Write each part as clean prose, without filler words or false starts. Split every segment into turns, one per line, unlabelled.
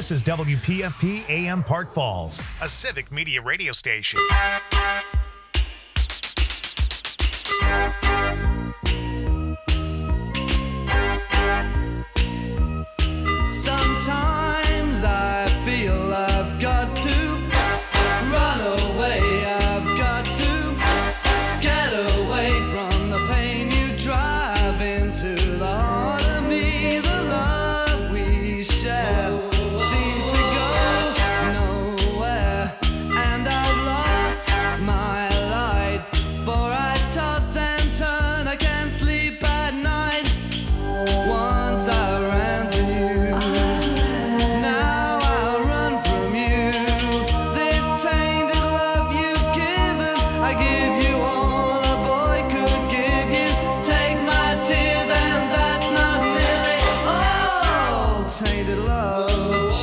This is WPFP AM Park Falls, a civic media radio station.
Sometimes I feel I've got to run away. I've got to get away from the pain you drive into the heart of me. The love we share seems to go nowhere, and I've lost my light, for I toss and turn, I can't sleep at night. Once I ran to you, now I run from you. This tainted love you've given, I give you all a boy could give you. Take my tears and that's not nearly all. Tainted love,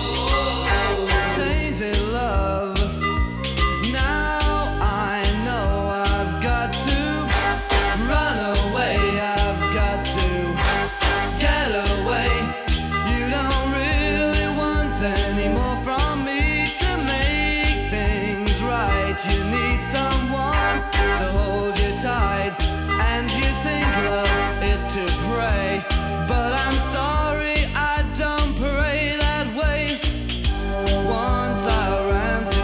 tainted love. Now I know I've got to run away. I've got to get away. You don't really want any more from me to make things right. You need someone to hold you tight, and you think love is to pray, but I'm sorry, I don't pray that way. Once I ran to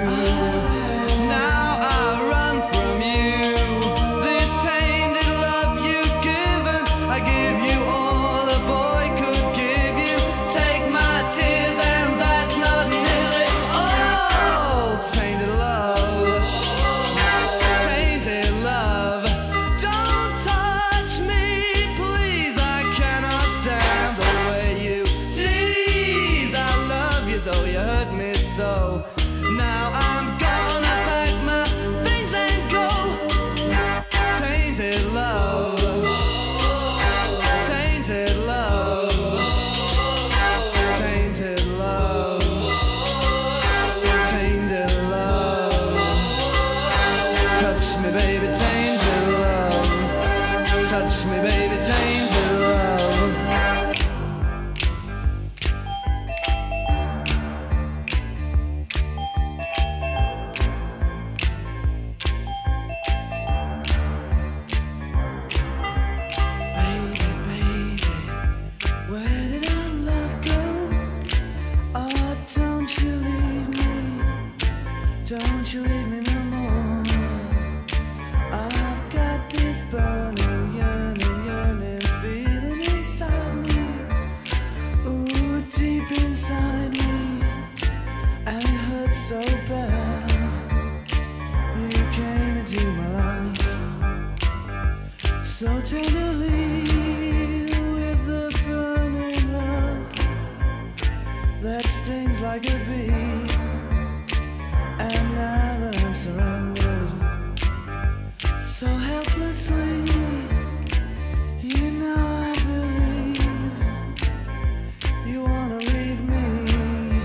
you, now I run from you. This tainted love you've given, I give you all a boy could give you. Take my tears and that's not nearly all. Tainted love, tainted love. Don't touch me, please, I cannot stand the way you tease. I love you though you hurt me so. Now I'm gonna pack my things and go. Tainted love, tainted love, tainted love, tainted love. Touch me, baby, tainted love. Touch me, baby, tainted love. Baby, baby, where did our love go? Oh, don't you leave me, don't you leave me no more. I've got this burning, yearning feeling inside me. Ooh, deep inside me, and it hurts so bad. You came into my life so tenderly, with the burning love that stings like a bee. And now that I'm surrounded so helplessly, you know I believe you wanna leave me.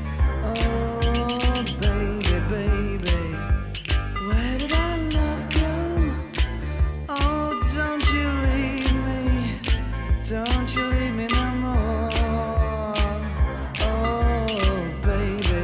Oh, baby, baby, where did our love go? Oh, don't you leave me, don't you leave me no more. Oh, baby,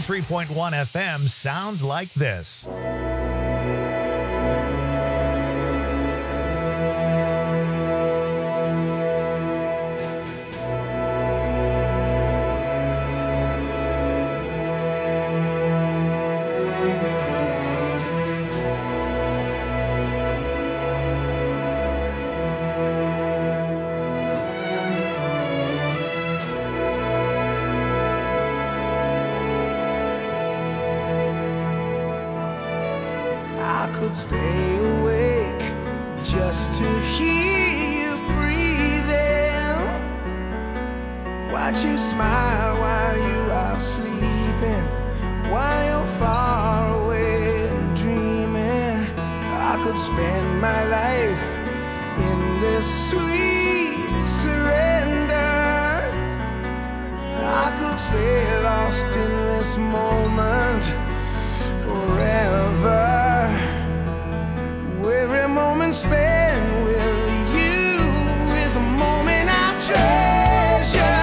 103.1 FM sounds like this.
Stay awake just to hear you breathing. Watch you smile while you are sleeping, while you're far away and dreaming. I could spend my life in this sweet surrender. I could stay lost in this moment forever. Every moment spent with you is a moment I treasure.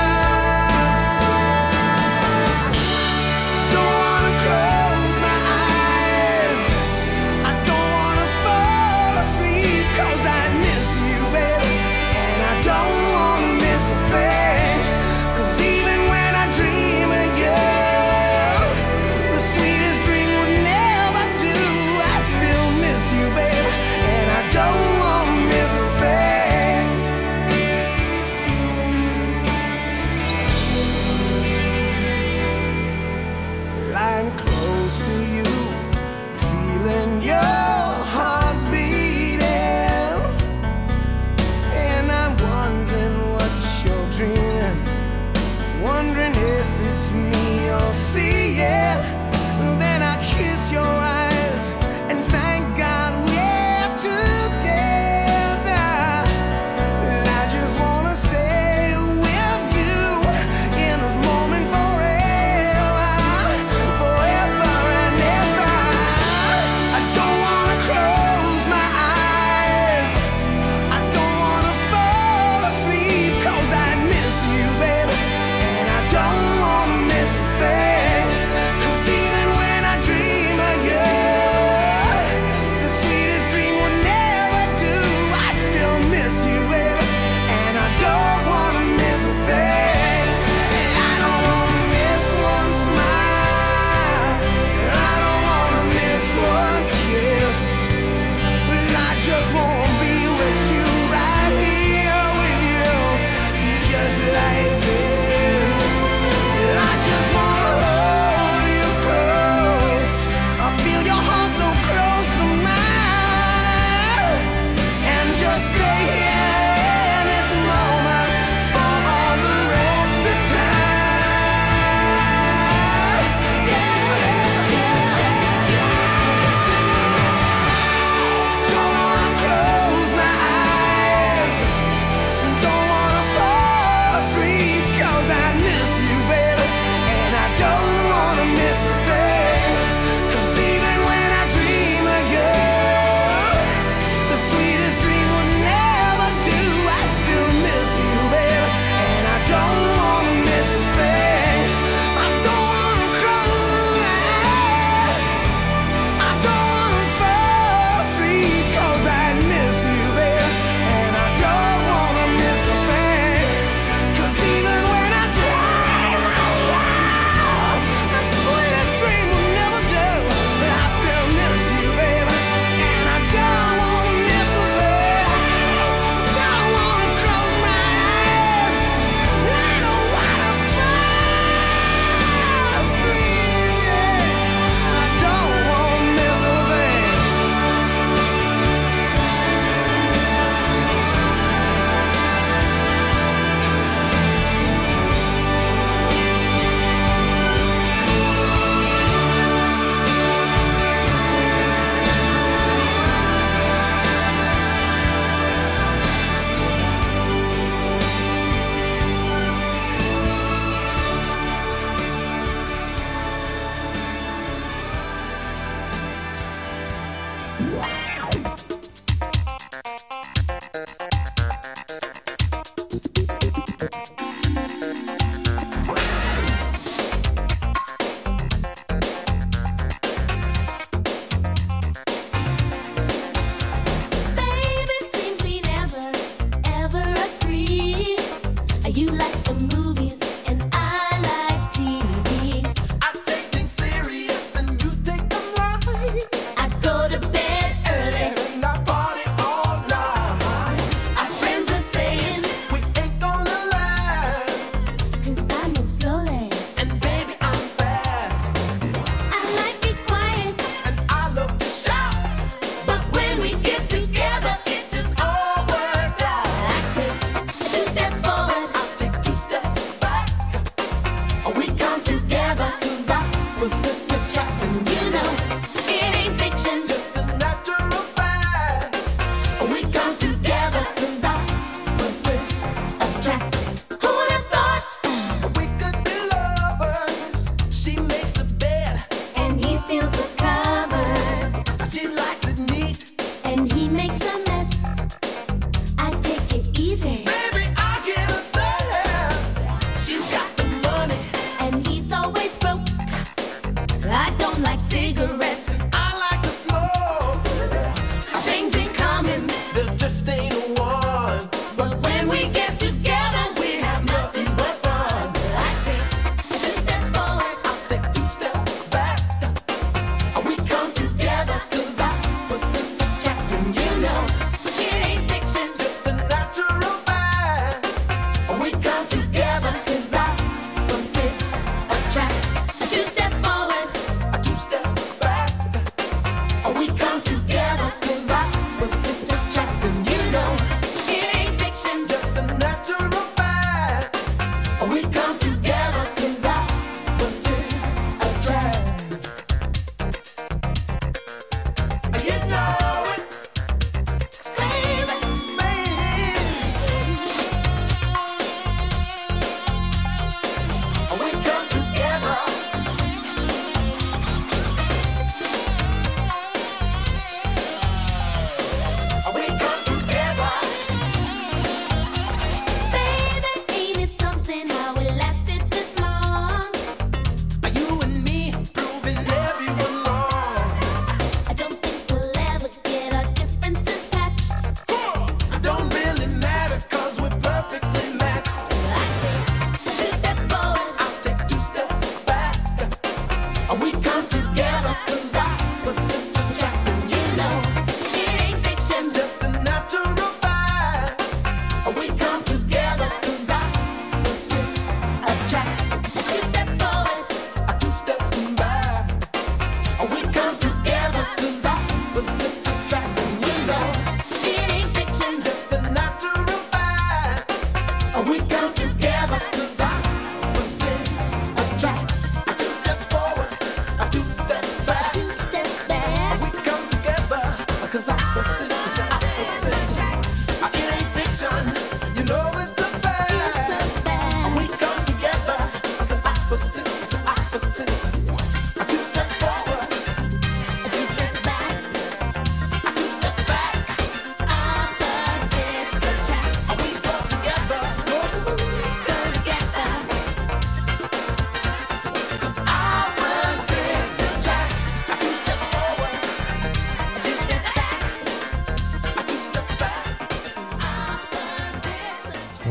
Don't wanna close my eyes, I don't wanna fall asleep, 'cause I miss you, baby, and I don't wanna miss a thing. 'Cause even when I dream of you, the sweet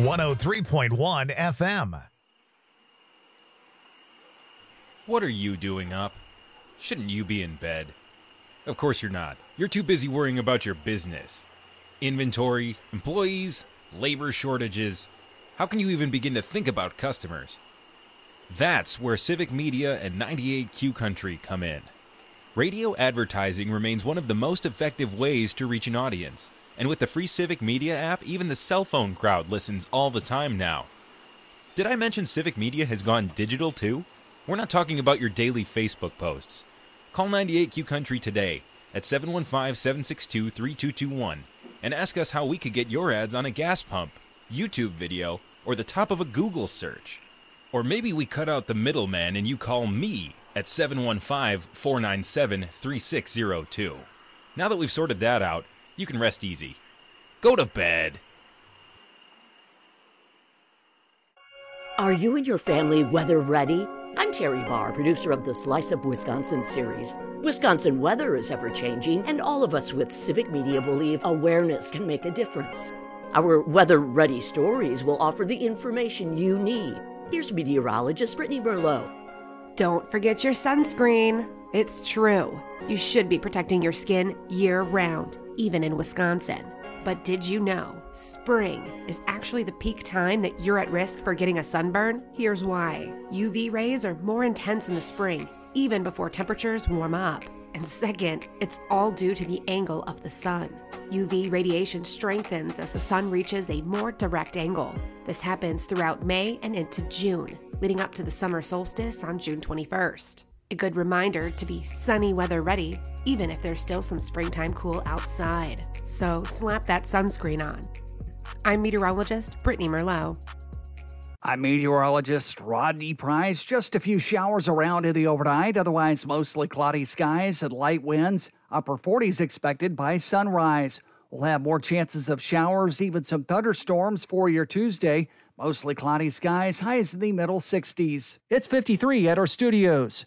103.1 FM.
What are you doing up? Shouldn't you be in bed? Of course you're not. You're too busy worrying about your business. Inventory, employees, labor shortages. How can you even begin to think about customers? That's where Civic Media and 98Q Country come in. Radio advertising remains one of the most effective ways to reach an audience. And with the free Civic Media app, even the cell phone crowd listens all the time now. Did I mention Civic Media has gone digital too? We're not talking about your daily Facebook posts. Call 98Q Country today at 715-762-3221 and ask us how we could get your ads on a gas pump, YouTube video, or the top of a Google search. Or maybe we cut out the middleman and you call me at 715-497-3602. Now that we've sorted that out, you can rest easy. Go to bed.
Are you and your family weather ready? I'm Terry Barr, producer of the Slice of Wisconsin series. Wisconsin weather is ever-changing, and all of us with Civic Media believe awareness can make a difference. Our weather-ready stories will offer the information you need. Here's meteorologist Brittany Merlot.
Don't forget your sunscreen. It's true. You should be protecting your skin year-round, even in Wisconsin. But did you know spring is actually the peak time that you're at risk for getting a sunburn? Here's why. UV rays are more intense in the spring, even before temperatures warm up. And second, it's all due to the angle of the sun. UV radiation strengthens as the sun reaches a more direct angle. This happens throughout May and into June, leading up to the summer solstice on June 21st. A good reminder to be sunny weather ready, even if there's still some springtime cool outside. So slap that sunscreen on. I'm meteorologist Brittany Merlot.
I'm meteorologist Rodney Price. Just a few showers around in the overnight, otherwise mostly cloudy skies and light winds. Upper 40s expected by sunrise. We'll have more chances of showers, even some thunderstorms for your Tuesday. Mostly cloudy skies, highs in the middle 60s. It's 53 at our studios.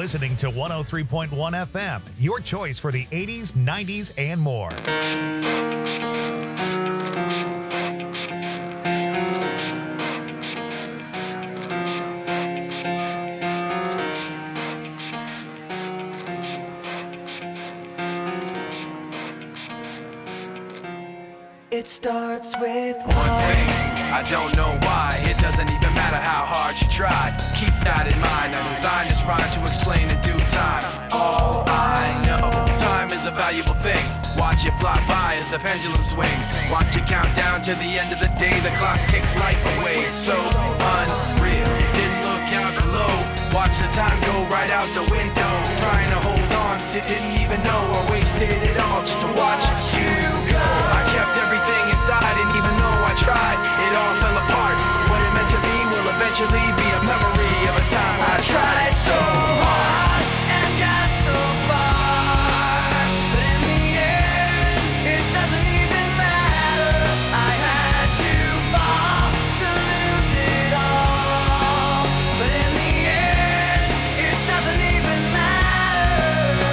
listening to 103.1 FM, your choice for the 80s, 90s, and more.
It starts with
one thing. I don't know why. It doesn't even matter how hard you try. Keep that in mind. I designed this rhyme to explain in due time. All I know, time is a valuable thing. Watch it fly by as the pendulum swings. Watch it count down to the end of the day. The clock takes life away. It's so unreal. Didn't look out below. Watch the time go right out the window. Trying to hold on to didn't even know I wasted it all just to watch you go. I kept everything inside, and even though I tried, it all fell apart. What it meant to be will eventually be a memory of a time I tried so hard and got so far, but in the end, it doesn't even matter. I had to fall to lose it all, but in the end, it doesn't even matter.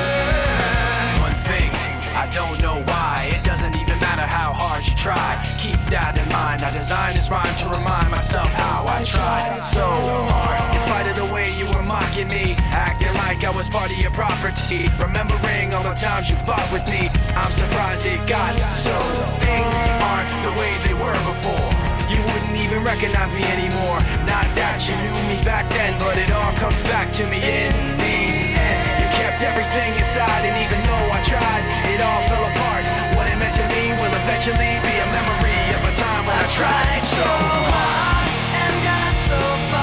One thing, I don't know why, it doesn't even matter how hard you try. Keep that in mind. I designed this rhyme to remind myself how I tried so hard. In spite of the way you were mocking me, acting like I was part of your property, remembering all the times you fought with me, I'm surprised it got so. Things aren't the way they were before. You wouldn't even recognize me anymore. Not that you knew me back then, but it all comes back to me in the end. You kept everything inside, and even though I tried, it all fell apart. What it meant to me will eventually be a memory of a time when I tried so hard and got so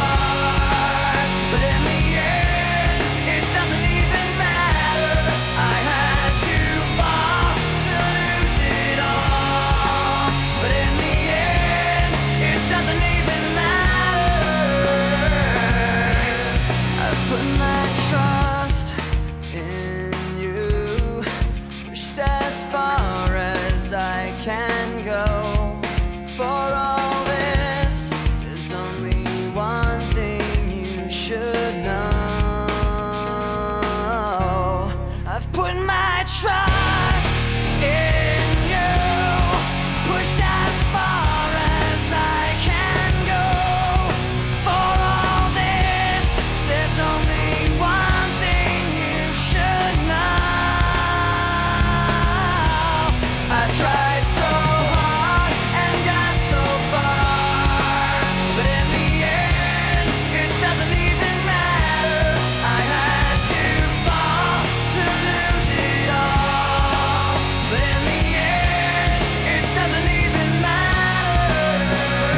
far, but in the end, it doesn't even matter. I had to fall to lose it all, but in the end, it doesn't even matter. I've put my trust in you, pushed as far as I can go. For all this, there's only one thing you should know. I've put my trust in you, pushed as far as I can go. For all this, there's only one thing you should know. I tried so hard and got so far, but in the end, it doesn't even matter. I had to fall to lose it all, but in the end, it doesn't even matter.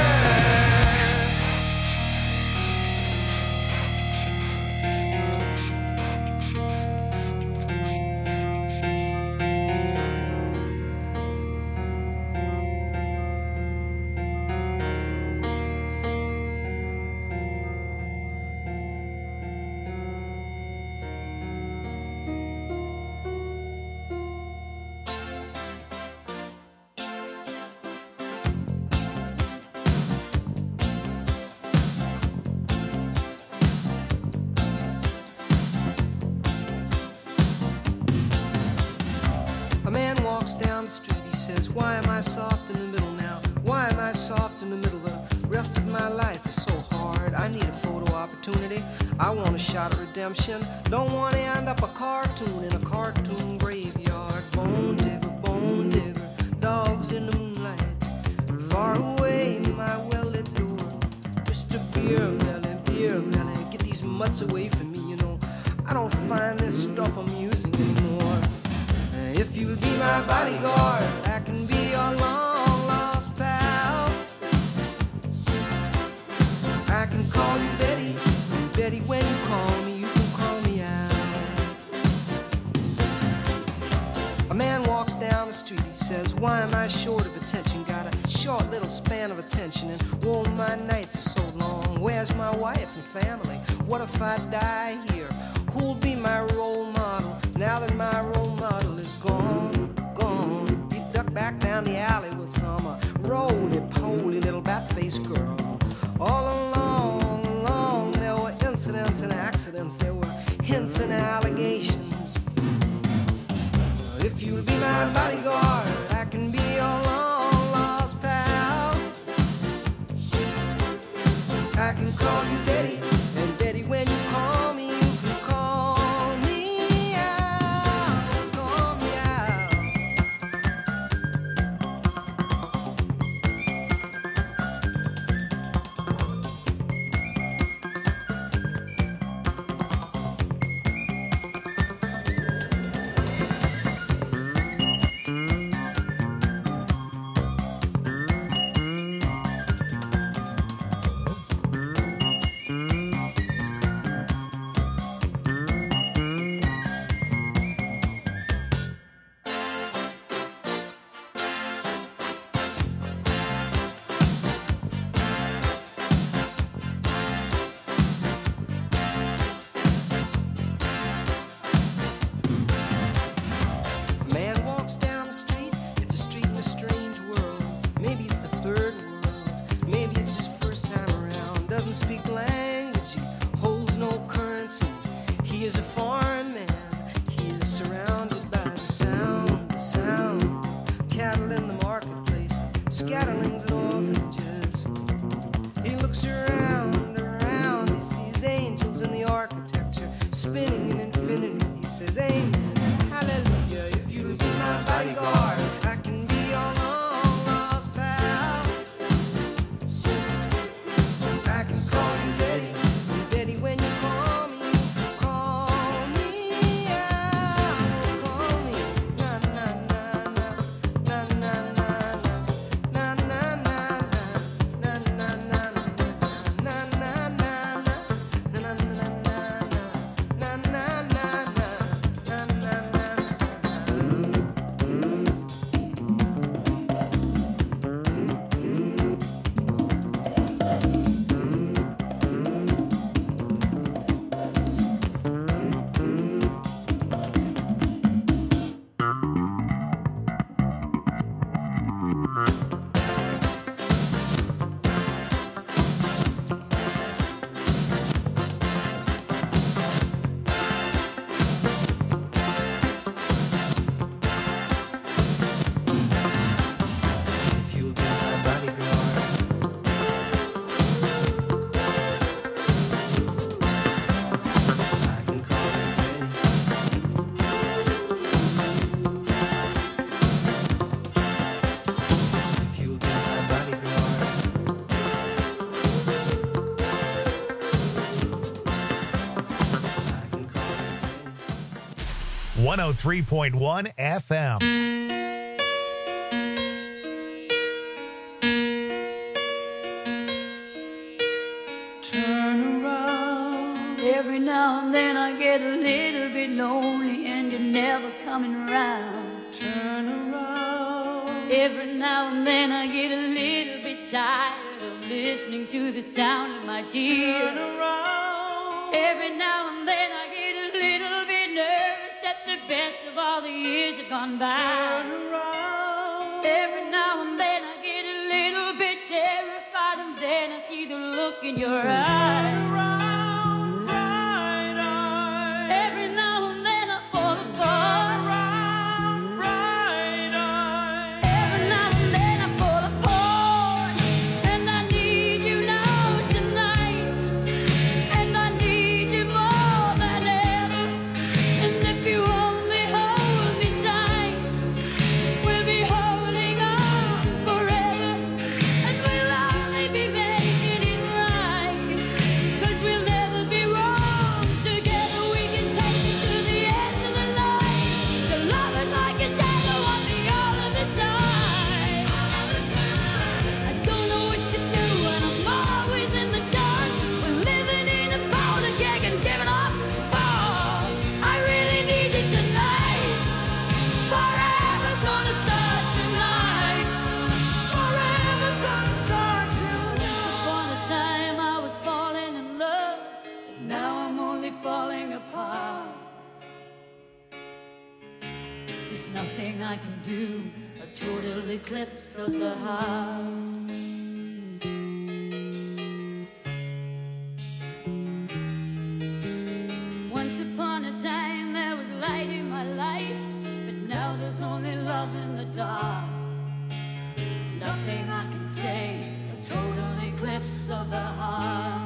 A man walks down the street, he says, why am I soft in the middle now? Why am I soft in the middle? The rest of my life is so hard. I need a photo opportunity. I want a shot at redemption. Don't want to end up a cartoon in a cartoon graveyard. Bone digger, dogs in the moonlight. Far away, my well-lit door. Mr. Beer Melly, get these mutts away from me, you know. I don't find this stuff amusing anymore. If you'll be my bodyguard, I can be your long-lost pal. I can call you Betty, and Betty, when you call me, you can call me out. A man walks down the street, he says, why am I short of attention? Got a short little span of attention, and oh, my nights are so long. Where's my wife and family? What if I die here? Who'll be my role model now that my role model is gone? He ducked back down the alley with some roly-poly little bat-faced girl. All along, there were incidents and accidents. There were hints and my bodyguard. I can be your long lost pal. I can call you Daddy, and Daddy, when you call me, you can call me out. Call me out. Man walks down the street, it's a street in a strange world. Maybe it's the third world, maybe it's just first time around. Doesn't speak language, he holds no currency. He is a foreign man, he is surrounded by the sound. Cattle in the marketplace, scatterlings and orphanages. He looks around, he sees angels in the architecture, spinning in infinity. He says, Amen, hallelujah. If you'll be my bodyguard, I can be your long lost pal. I can call you Daddy, and Daddy, when you call me, you call me out. Call me, na na na na na na na na na na na na na If you'll be my bodyguard, I can call you Daddy. If you'll be my bodyguard, I can call you Daddy.
103.1 FM.
Turn around.
Every now and then I get a little bit lonely and you're never coming around.
Turn around.
Every now and then I get a little bit tired of listening to the sound of my tears.
Turn around.
Every now and then I get a little bit nervous that the best of all the years have gone by.
Turn around.
Every now and then I get a little bit terrified, and then I see the look in your eyes.
Around, bright eyes.
Every now and then I fall apart.
Around, bright eyes.
Every now and then I fall apart, and I need you now tonight, and I need you more than ever. And if you only hold me tight, we'll be holding on forever, and we'll only be making it right, 'cause we'll never be wrong. Together we can take it to the end of the line. The love is like a shadow on me all of the time. I don't know what to do, and I'm always in the dark. We're living in a powder keg and giving off balls. I really need you tonight. Forever's gonna start tonight. Forever's gonna start tonight. Upon a time I was falling in love, but now I'm only falling apart. There's nothing I can do, a total eclipse of the heart. Once upon a time there was light in my life, but now there's only love in the dark. Nothing I can say, a total eclipse of the heart.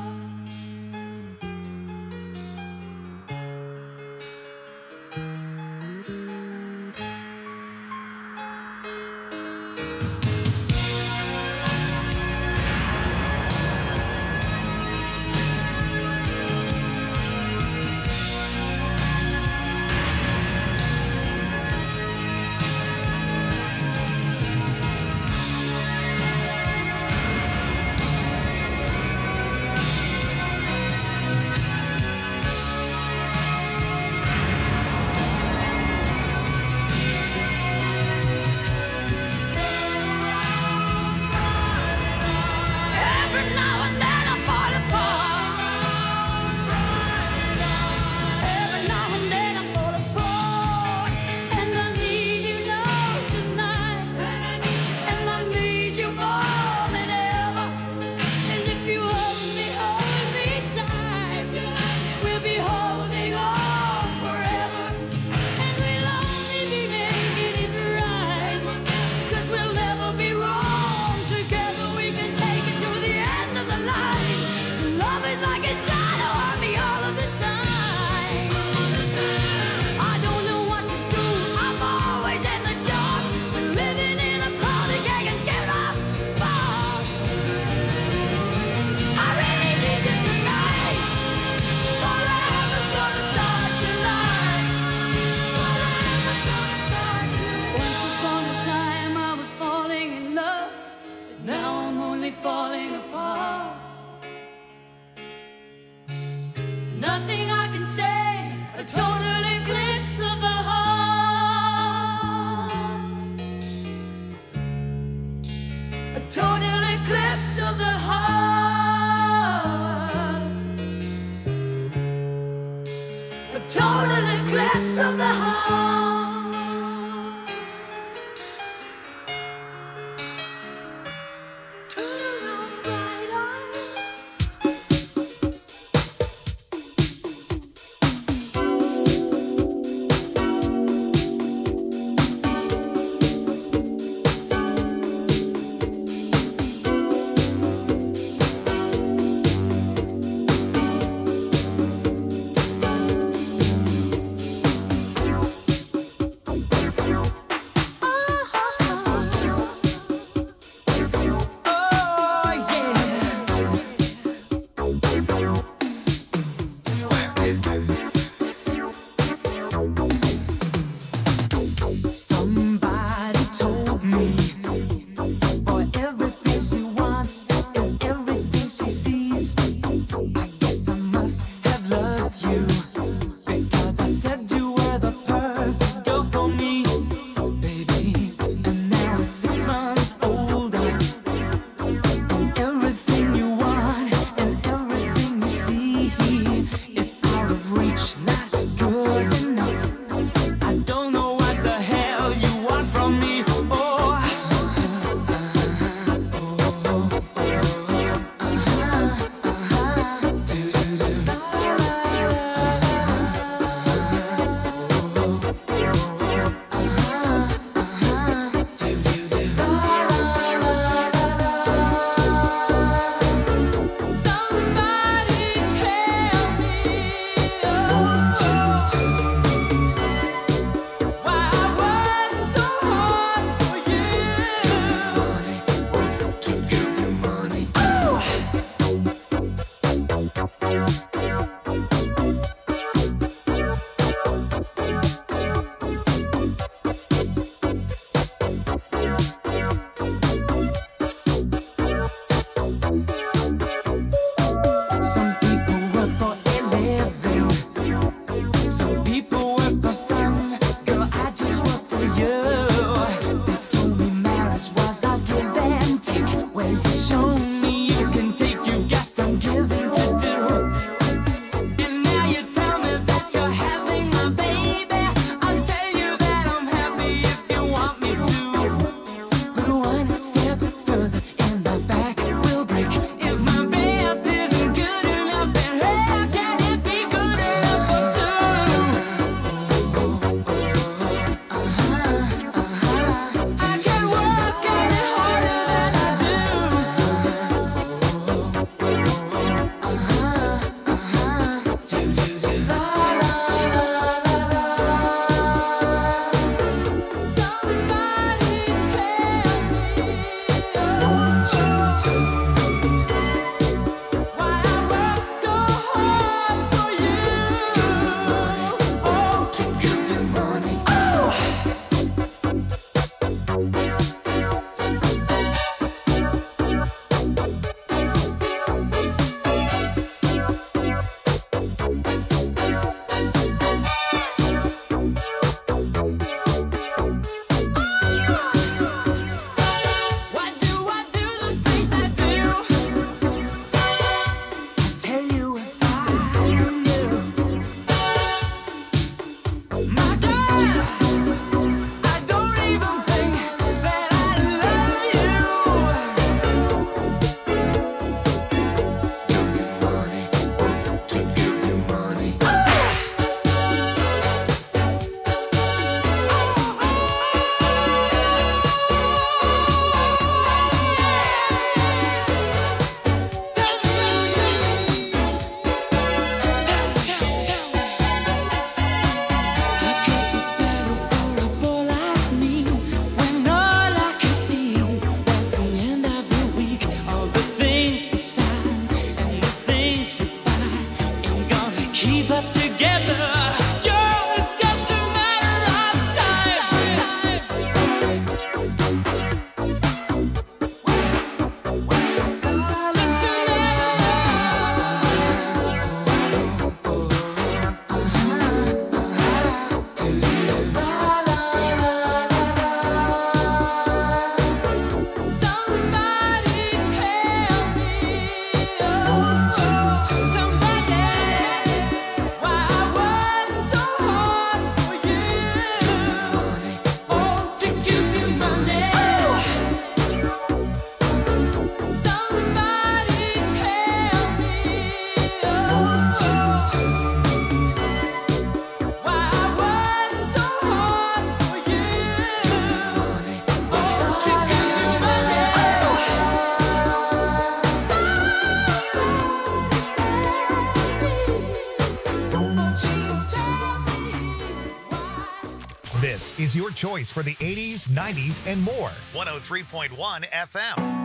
is your choice for the 80s, 90s, and more. 103.1 FM.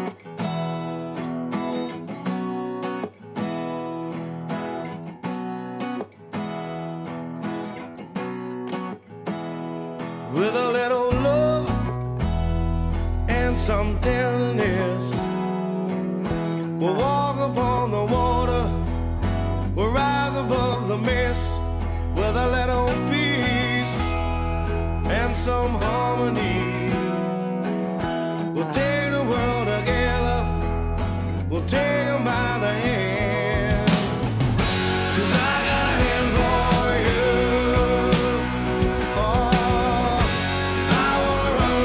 With a little love and some tenderness, we'll walk upon the water, we'll rise above the mist. With a little peace and some harmony, we'll take the world together, we'll take them by the hand. 'Cause I got a hand for you. Oh, I wanna run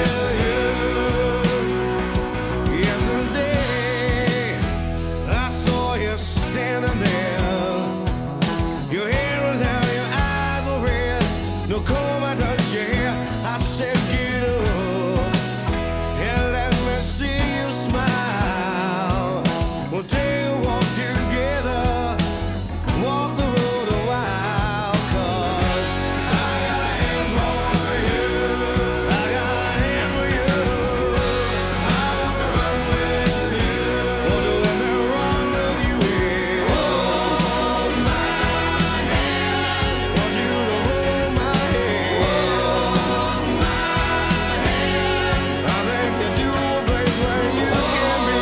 with you. Yesterday, I saw you standing there. Your head was down, your eyes were red. No comb, I touched your hair. I said, get up and let me see you smile. We'll take a walk together, walk the road a while. 'Cause I got a hand for you, I got a hand for you. I wanna run with you. Won't you let me run with you? Hold my hand. Want you to hold my hand. Hold my hand. I think you do a place where you can be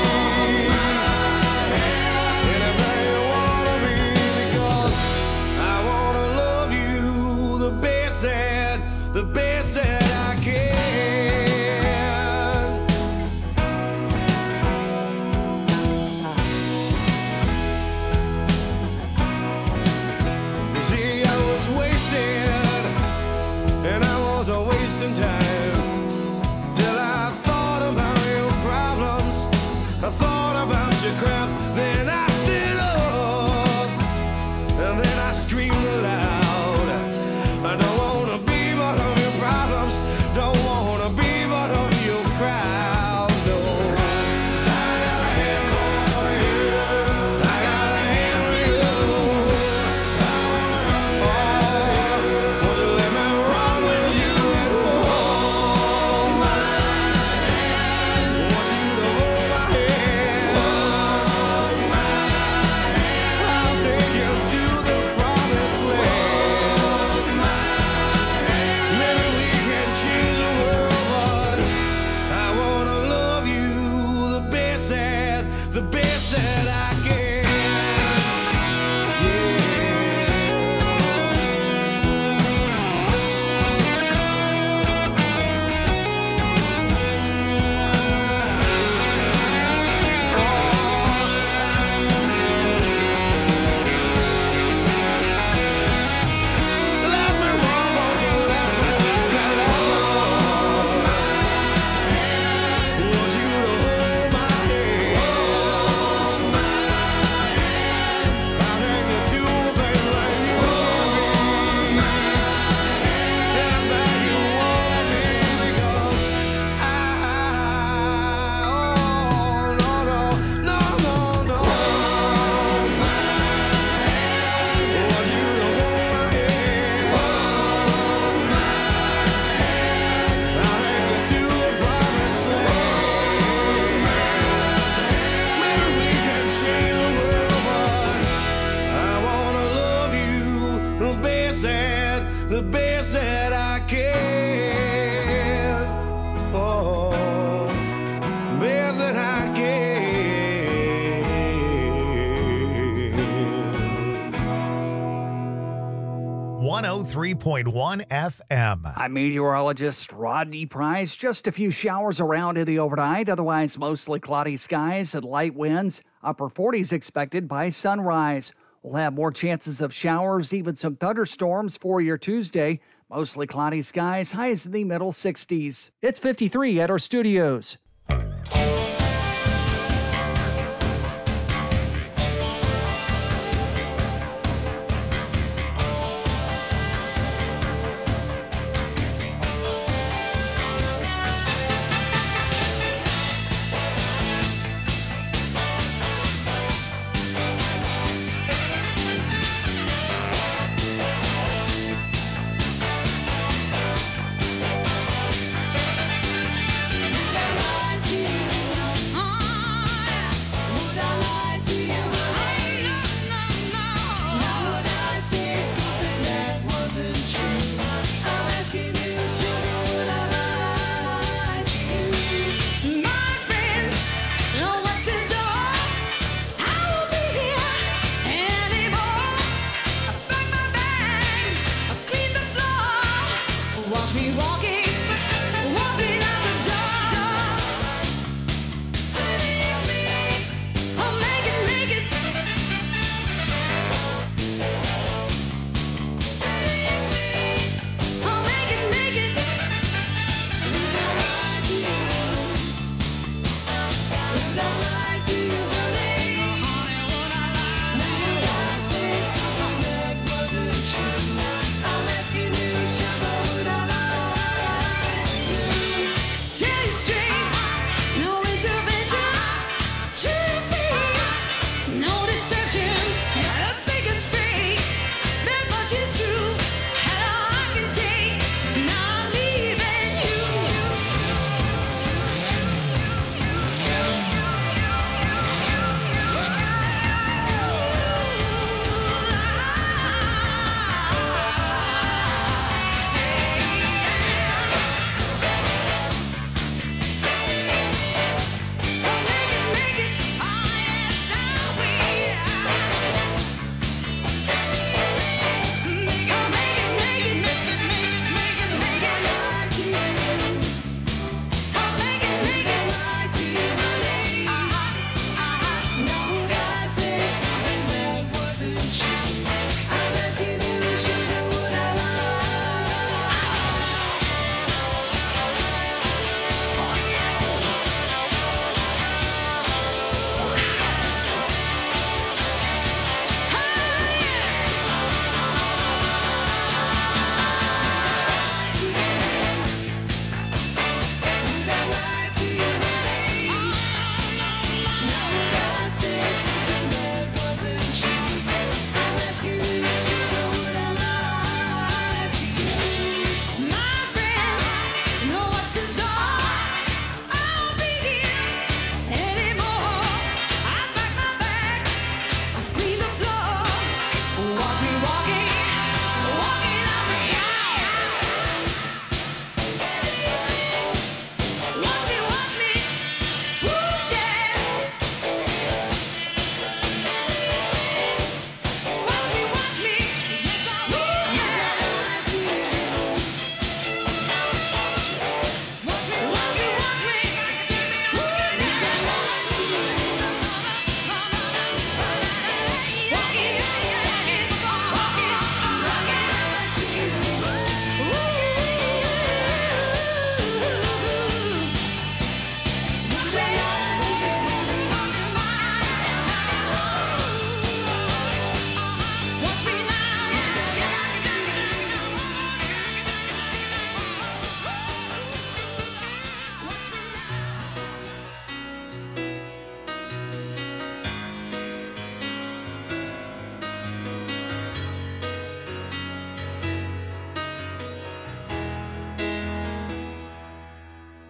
anything you wanna be, because I wanna love you the best that I can. You see, I was wasted, and I was wasting time, till I thought about your problems, I thought about your craft, then I stood up, and then I screamed aloud. I don't wanna be part of your problems, don't wanna be part of your crowd, no. 'Cause I got a hand for you, I got a hand for you. 'Cause I wanna run with you. Won't you let me run with you? Hold my hand. Want you to hold my hand. Hold my hand. I'll take you to the promised land. Hold my hand. Maybe we can change the world, but I wanna love you the best that I can. Yeah. Let me run, won't you let me run. Want you to hold my hand. Hold my hand. I think you do a place like you can be. Anything you wanna be, because no, no, no, no, no. Hold my hand. Want you to hold my hand. Hold my hand. I think you do a promised land. Maybe we can change the world, but I wanna love you the best that I can. Oh, best that I can.
103.1 FM.
I'm meteorologist Rodney Price. Just a few showers around in the overnight, otherwise mostly cloudy skies and light winds. Upper 40s expected by sunrise. We'll have more chances of showers, even some thunderstorms for your Tuesday. Mostly cloudy skies, highs in the middle 60s. It's 53 at our studios.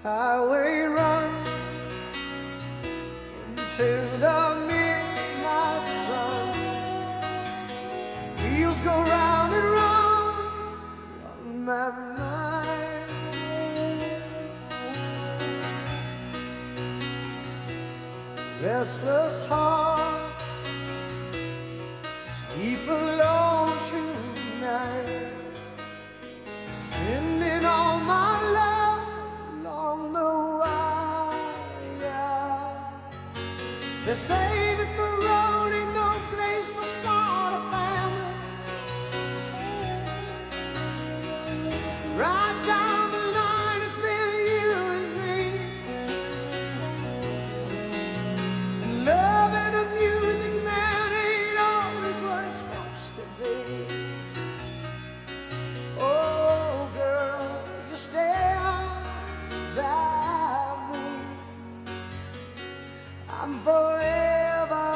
highway run into the midnight sun. Wheels go round and round on my mind. Restless hearts sleep alone tonight, sending all my love along the wire. They say that the road ain't no place to start a family. Right down the line, it's been you and me. And loving a music man ain't always what it's supposed to be. Oh, girl, you stand by me. I'm forever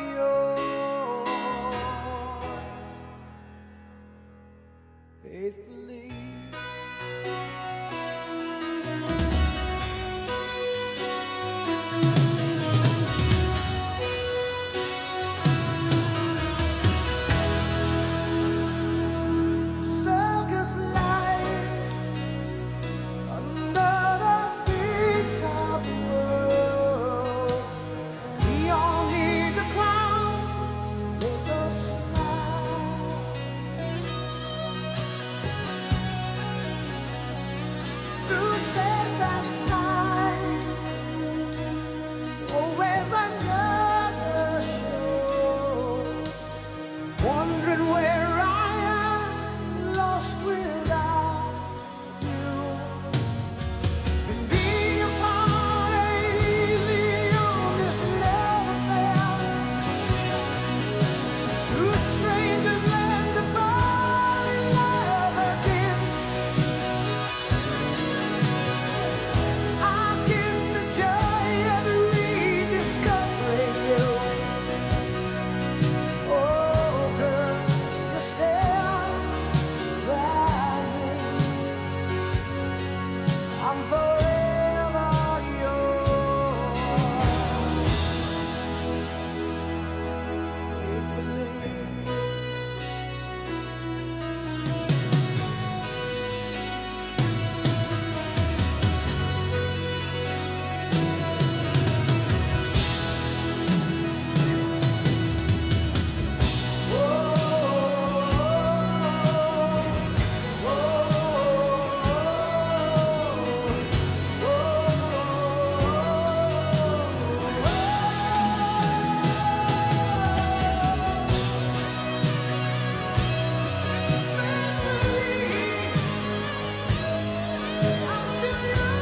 yours, faithfully. Circus life under the big top world. We all need the clowns to make us smile. Through space and time, always another show. Wondering where I am, lost without you. And being apart ain't easy on this love affair. Two strangers learn to fall in love again. I get the joy of rediscovering you. Oh, girl, you stand by me. I'm forever yours, faithfully. I'm still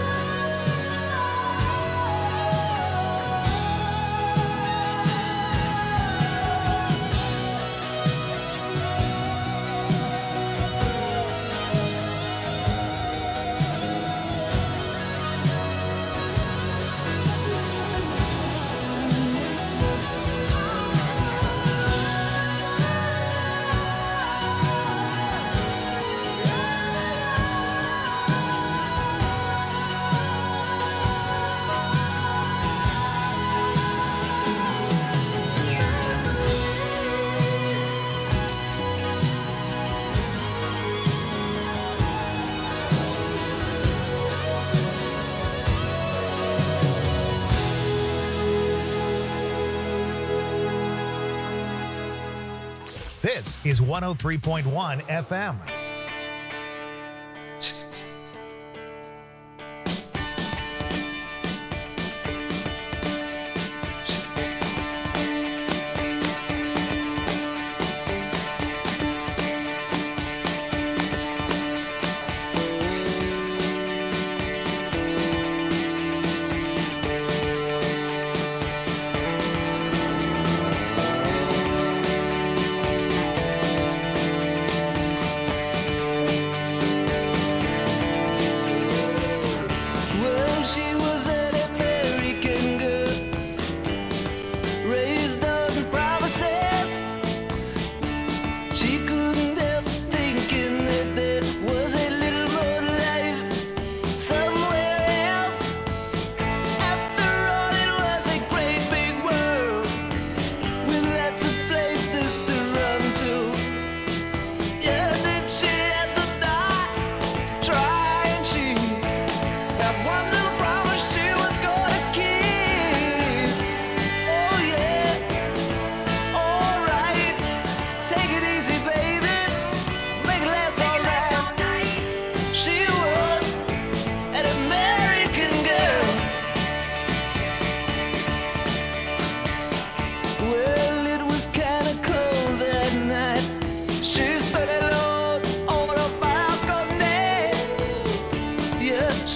This is 103.1 FM.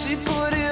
She put it